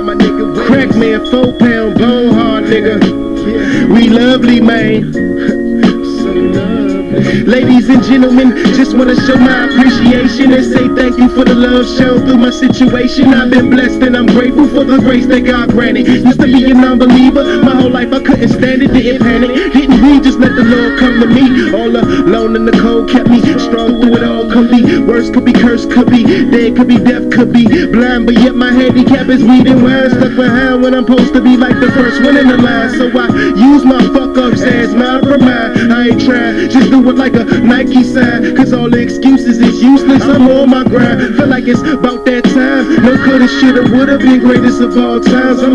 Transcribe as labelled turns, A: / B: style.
A: Crack man, 4-pound, bone hard nigga. We lovely, man. Ladies and gentlemen, just wanna show my appreciation and say thank you for the love shown through my situation. I've been blessed and I'm grateful for the grace that God granted. Used to be a non-believer, my whole life I couldn't stand it, didn't panic, didn't read, just let the Lord come to me. All alone in the cold kept me strong through it all. Could be worse, could be cursed, could be dead, could be deaf, could be blind, but yet my handicap is weed and wine. Stuck behind when I'm supposed to be like the first one in the line. So I use my fuck ups as my remind. I ain't trying, just do it like a Nike sign, cause all the excuses is useless. I'm on my grind, feel like it's about that time. No coulda, shoulda, woulda been greatest of all times.